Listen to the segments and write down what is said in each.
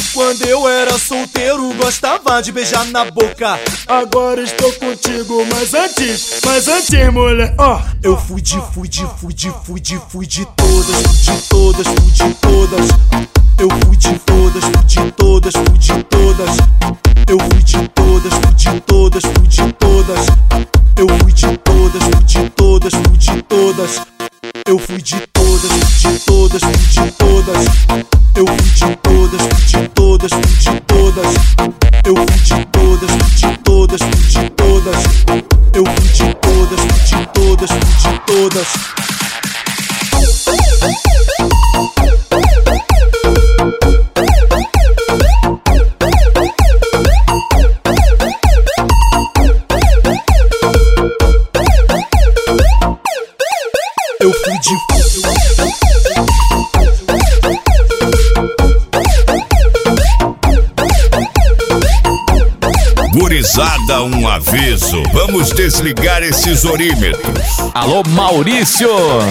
Quando eu era solteiro, gostava de beijar na boca. Agora estou contigo, mas antes, mulher, ó. Eu fui de todas, fui de todas. Eu fui de todas, fui de todas. Eu fui de todas, fui de todas. Eu fui de todas, fui de todas. Eu fui de todas, fui de todas. Eu fui de todas, fui de todas. Eu fui de todas, fui de todas. Eu fui de todas, fui de todas. Eu fui de Gurizada, um aviso. Vamos desligar esses orímetros. Alô, Maurício!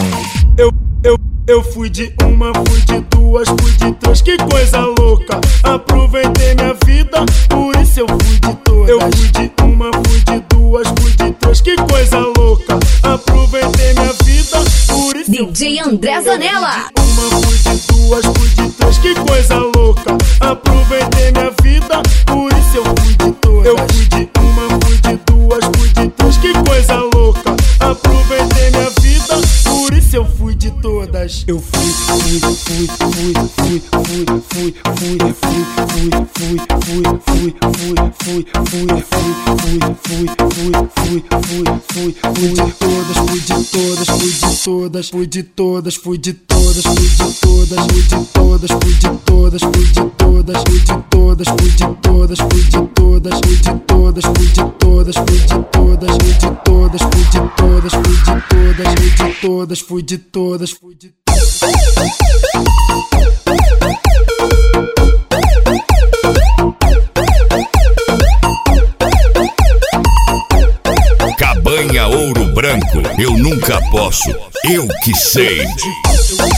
Eu fui de uma, fui de duas, fui de três, que coisa louca. Aproveitei minha vida, por isso eu fui de todas. Eu fui de uma, fui de duas, fui de três, que coisa louca. Aproveitei minha vida, por isso DJ André Zanella. Uma, fui de duas, fui de três, que coisa louca. Aproveitei minha vida, por isso eu fui de todas. Eu fui de uma, fui de duas, fui de três, que coisa louca. Aproveitei minha vida, por isso eu fui de todas. Eu fui de todas, fui de todas. Cabanha Ouro Branco, eu nunca posso, eu que sei.